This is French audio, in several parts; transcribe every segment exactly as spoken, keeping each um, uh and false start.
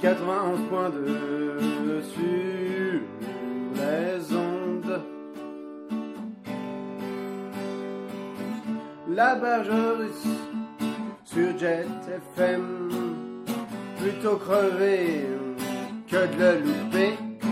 quatre-vingt-onze point deux sur les ondes. La barge russe sur Jet F M, plutôt crevé que de le louper.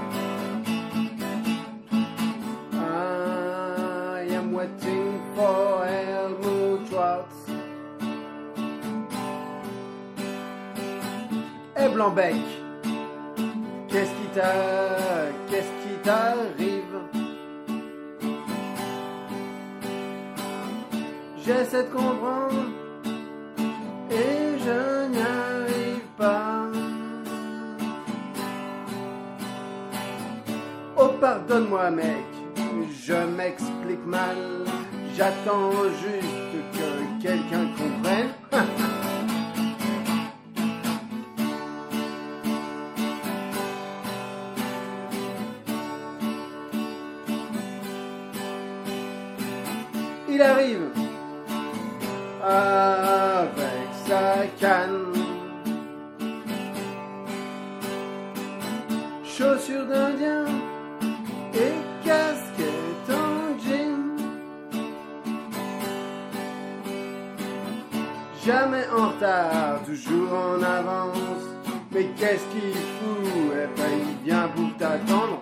I am waiting for Helmut Schwartz. Et Blanc-Bec, qu'est-ce qui t'a, qu'est-ce qui t'arrive? J'essaie de comprendre et je n'y arrive pas. Oh pardonne-moi mec, je m'explique mal. J'attends juste que quelqu'un comprenne. Il arrive avec sa canne, chaussures d'Indien et casquette en jean. Jamais en retard, toujours en avance. Mais qu'est-ce qu'il fout? Eh ben il vient pour t'attendre.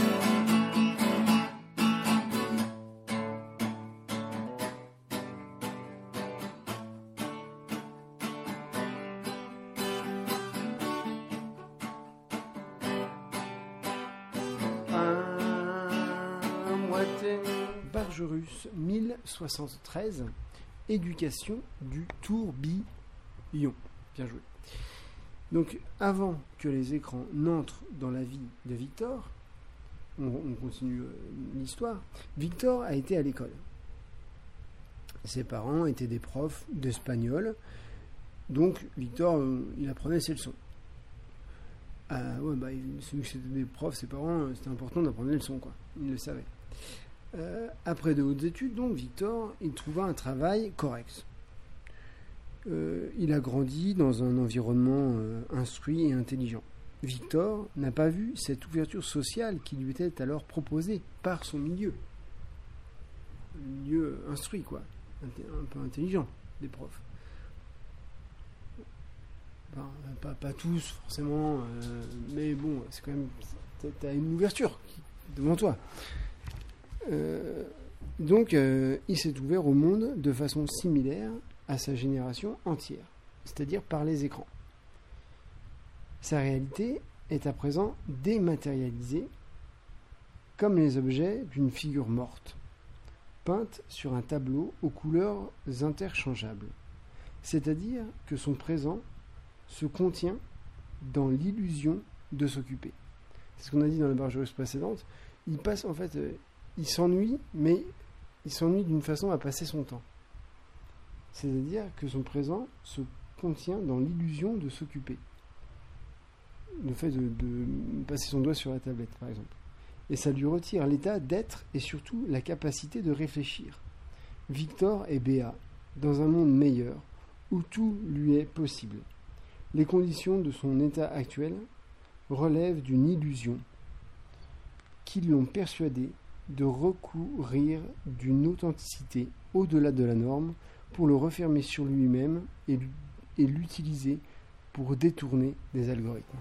Barge russe mille soixante-treize, éducation du tourbillon. Bien joué. Donc, avant que les écrans n'entrent dans la vie de Victor, on, on continue euh, l'histoire. Victor a été à l'école. Ses parents étaient des profs d'espagnol, donc Victor, euh, il apprenait ses leçons. Euh, ouais, bah, celui que c'était des profs, ses parents, euh, c'était important d'apprendre les leçons, quoi. Il le savait. Euh, après de hautes études, donc, Victor, il trouva un travail correct. Euh, il a grandi dans un environnement euh, instruit et intelligent. Victor n'a pas vu cette ouverture sociale qui lui était alors proposée par son milieu. Un milieu instruit, quoi. Un peu intelligent, des profs. Enfin, pas, pas tous, forcément, euh, mais bon, c'est quand même... T'as une ouverture devant toi. Euh, donc, euh, il s'est ouvert au monde de façon similaire à sa génération entière, c'est-à-dire par les écrans. Sa réalité est à présent dématérialisée, comme les objets d'une figure morte, peinte sur un tableau aux couleurs interchangeables. C'est-à-dire que son présent se contient dans l'illusion de s'occuper. C'est ce qu'on a dit dans la barge russe précédente. Il passe, en fait, euh, il s'ennuie, mais il s'ennuie d'une façon à passer son temps. C'est-à-dire que son présent se contient dans l'illusion de s'occuper. Le fait de, de passer son doigt sur la tablette, par exemple. Et ça lui retire l'état d'être et surtout la capacité de réfléchir. Victor est béat, dans un monde meilleur, où tout lui est possible. Les conditions de son état actuel relèvent d'une illusion qui l'ont persuadé de recourir d'une authenticité au-delà de la norme pour le refermer sur lui-même et, et l'utiliser pour détourner des algorithmes.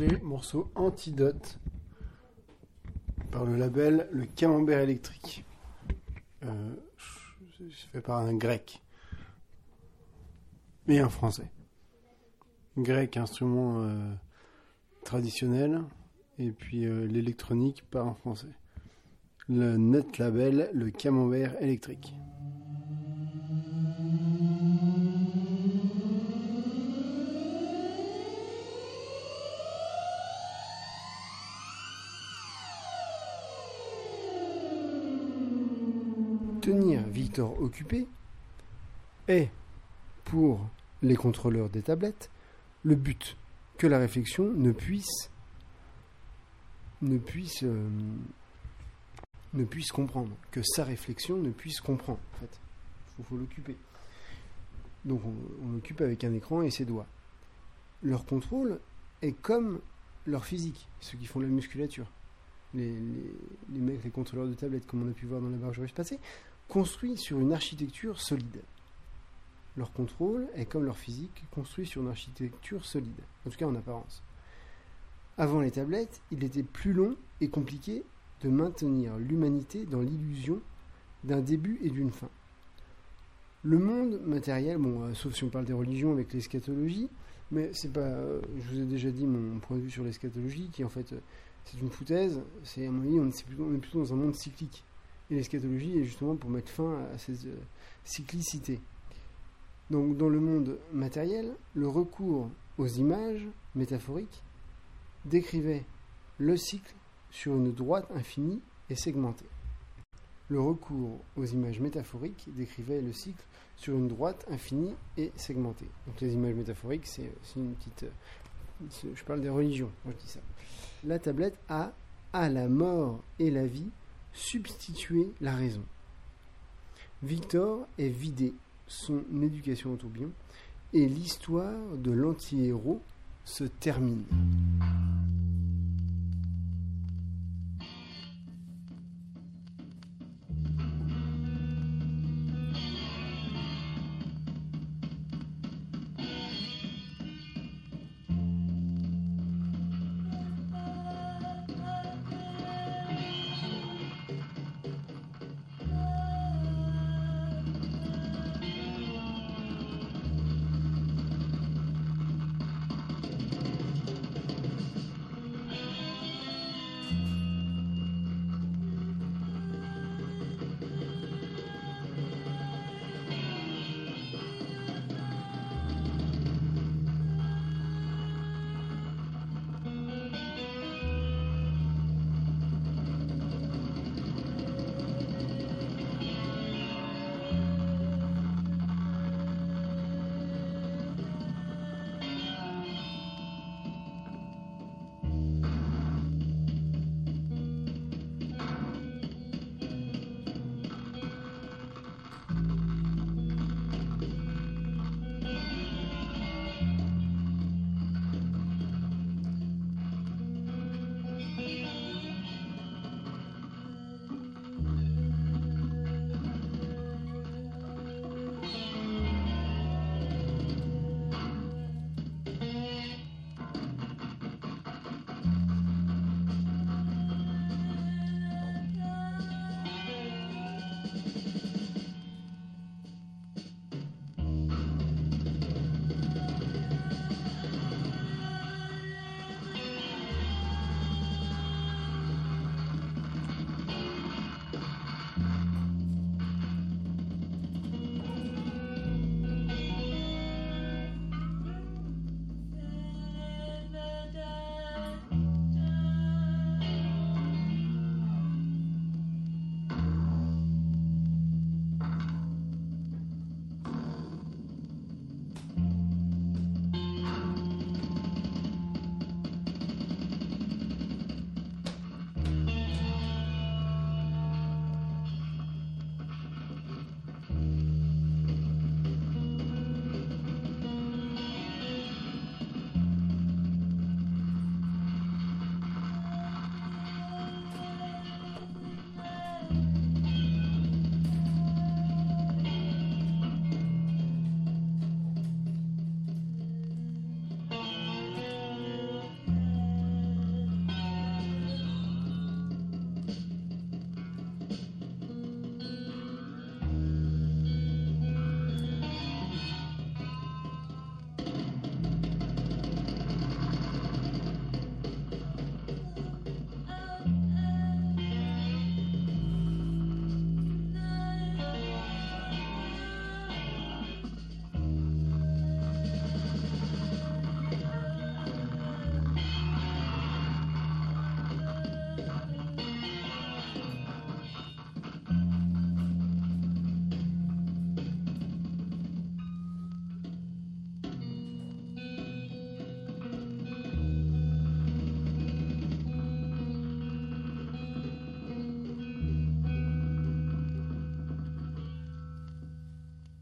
écouter morceau Antidote par le label Le Camembert Électrique. Euh, c'est fait par un grec et un français. Grec, instrument euh, traditionnel, et puis euh, l'électronique par un français. Le net label Le Camembert Électrique. Tenir Victor occupé est, pour les contrôleurs des tablettes, le but que la réflexion ne puisse ne puisse euh, ne puisse comprendre, que sa réflexion ne puisse comprendre. En fait, il faut, faut l'occuper. Donc on, on l'occupe avec un écran et ses doigts. Leur contrôle est comme leur physique, ceux qui font la musculature. Les, les, les mecs, les contrôleurs de tablettes, comme on a pu voir dans la barge russe passée, construits sur une architecture solide. Leur contrôle est comme leur physique, construit sur une architecture solide, en tout cas en apparence. Avant les tablettes, il était plus long et compliqué de maintenir l'humanité dans l'illusion d'un début et d'une fin. Le monde matériel, bon, euh, sauf si on parle des religions avec l'eschatologie, mais c'est pas, euh, je vous ai déjà dit mon point de vue sur l'eschatologie, qui en fait, euh, c'est une foutaise, c'est à mon avis, on est, plutôt, on est plutôt dans un monde cyclique. Et l'eschatologie est justement pour mettre fin à ces euh, cyclicités. Donc dans le monde matériel, le recours aux images métaphoriques décrivait le cycle sur une droite infinie et segmentée. Le recours aux images métaphoriques décrivait le cycle sur une droite infinie et segmentée. Donc les images métaphoriques, c'est, c'est une petite... C'est, je parle des religions, moi je dis ça. La tablette a, à la mort et la vie, substitué la raison. Victor est vidé son éducation au tourbillon et l'histoire de l'anti-héros se termine.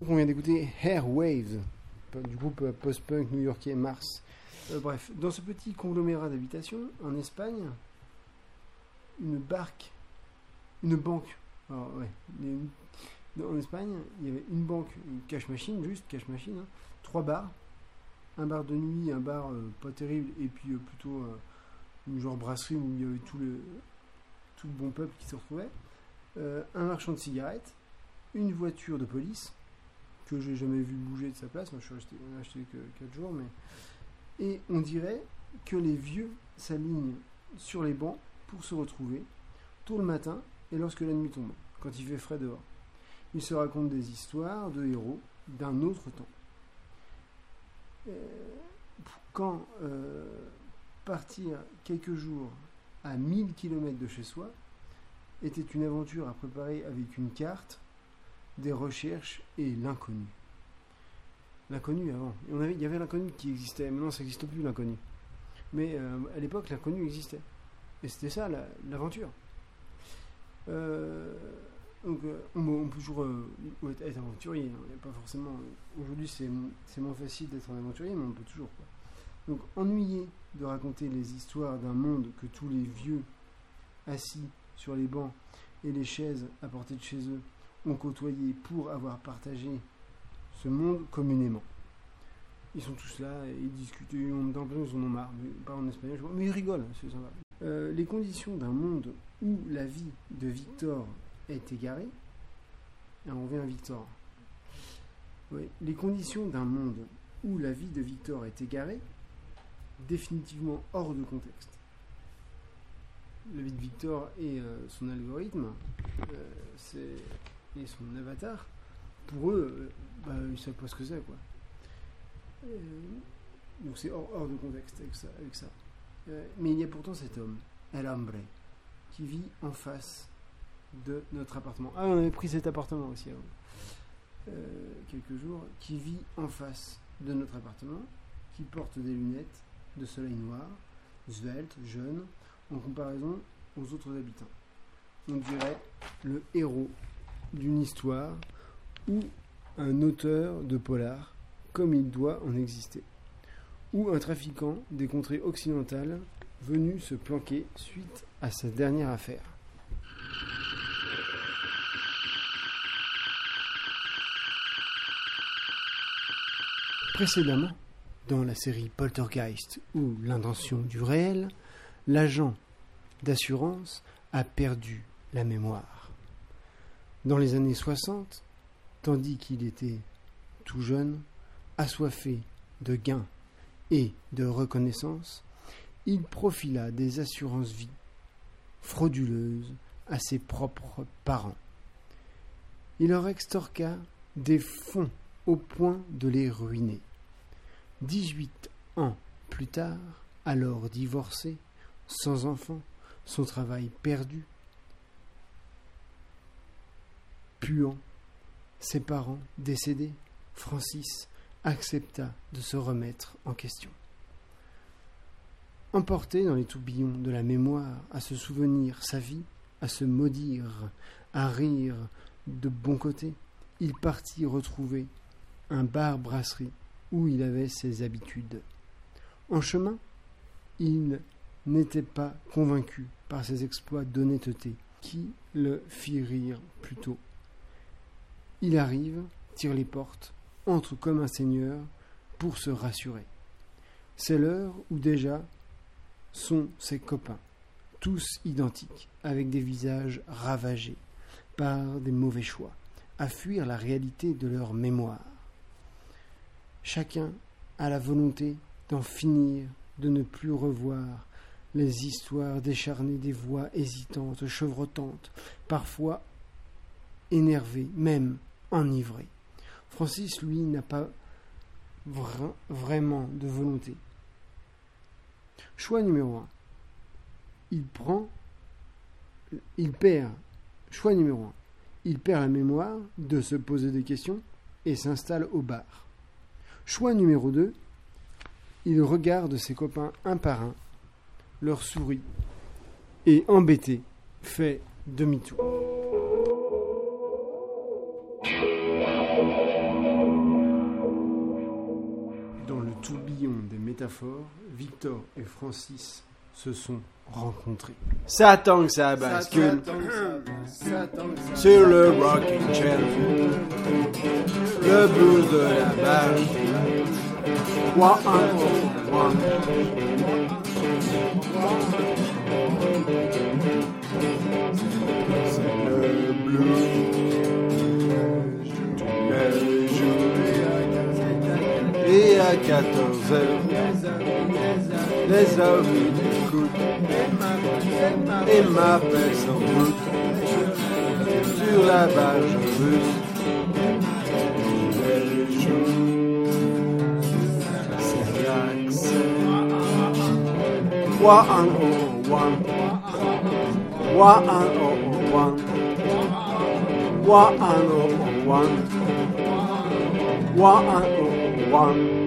On vient d'écouter Air Waves, du groupe post-punk new-yorkais Mars. Euh, bref, dans ce petit conglomérat d'habitations, en Espagne, une barque, une banque, alors, ouais, une, en Espagne, il y avait une banque, une cash machine, juste cash machine, hein, trois bars, un bar de nuit, un bar euh, pas terrible, et puis euh, plutôt euh, une genre brasserie où il y avait tout le, tout le bon peuple qui se retrouvait, euh, un marchand de cigarettes, une voiture de police, que j'ai jamais vu bouger de sa place, moi je suis resté, on a acheté que quatre jours, mais... Et on dirait que les vieux s'alignent sur les bancs pour se retrouver tôt le matin et lorsque la nuit tombe, quand il fait frais dehors. Ils se racontent des histoires de héros d'un autre temps. Euh, quand euh, partir quelques jours à mille kilomètres de chez soi était une aventure à préparer avec une carte, des recherches et l'inconnu. L'inconnu avant. On avait, il y avait l'inconnu qui existait, maintenant ça n'existe plus l'inconnu. Mais euh, à l'époque l'inconnu existait. Et c'était ça la, l'aventure. Euh, donc euh, on, on peut toujours euh, être aventurier. Hein, pas forcément. Aujourd'hui c'est, c'est moins facile d'être un aventurier, mais on peut toujours. Quoi. Donc ennuyé de raconter les histoires d'un monde que tous les vieux assis sur les bancs et les chaises à portée de chez eux ont côtoyé pour avoir partagé ce monde communément. Ils sont tous là, et ils discutent, ils ont dans plein, ils en ont marre, mais pas en espagnol, mais ils rigolent, c'est sympa. Euh, les conditions d'un monde où la vie de Victor est égarée, et on revient à Victor. Oui, les conditions d'un monde où la vie de Victor est égarée, définitivement hors de contexte. La vie de Victor et euh, son algorithme, euh, c'est, et son avatar, pour eux, euh, bah, ils ne savent pas ce que c'est, quoi. Euh, donc c'est hors, hors de contexte avec ça. Avec ça. Euh, mais il y a pourtant cet homme, El Hambre, qui vit en face de notre appartement. Ah, on avait pris cet appartement aussi avant. Euh, quelques jours, qui vit en face de notre appartement, qui porte des lunettes de soleil noir, svelte, jeune, en comparaison aux autres habitants. On dirait le héros d'une histoire ou un auteur de polar, comme il doit en exister, ou un trafiquant des contrées occidentales venu se planquer suite à sa dernière affaire. Précédemment, dans la série Poltergeist ou l'intention du réel, l'agent d'assurance a perdu la mémoire. Dans les années soixante, tandis qu'il était tout jeune, assoiffé de gains et de reconnaissance, il profila des assurances-vie frauduleuses à ses propres parents. Il leur extorqua des fonds au point de les ruiner. Dix-huit ans plus tard, alors divorcé, sans enfant, son travail perdu, puant, ses parents décédés, Francis accepta de se remettre en question. Emporté dans les tourbillons de la mémoire, à se souvenir sa vie, à se maudire, à rire de bon côté, il partit retrouver un bar-brasserie où il avait ses habitudes. En chemin, il n'était pas convaincu par ses exploits d'honnêteté qui le fit rire plutôt. Il arrive, tire les portes, entre comme un seigneur pour se rassurer. C'est l'heure où déjà sont ses copains, tous identiques, avec des visages ravagés par des mauvais choix, à fuir la réalité de leur mémoire. Chacun a la volonté d'en finir, de ne plus revoir les histoires décharnées des voix hésitantes, chevrotantes, parfois énervées, même enivrées. Francis, lui, n'a pas vra- vraiment de volonté. Choix numéro un. Il prend, il perd, choix numéro un. Il perd la mémoire de se poser des questions et s'installe au bar. Choix numéro deux. Il regarde ses copains un par un, leur sourit et, embêté, fait demi-tour. monde des métaphores, Victor et Francis se sont rencontrés. Ça attend que ça bascule sur le rocking chair, le blues de la base. One, one. C'est le blues tous les jours. Et à quatorze heures, les amis m'écoutent et m'appellent sans doute sur la page russe. Les jours, c'est l'accès. One oh one, one oh one, one oh one, one oh one.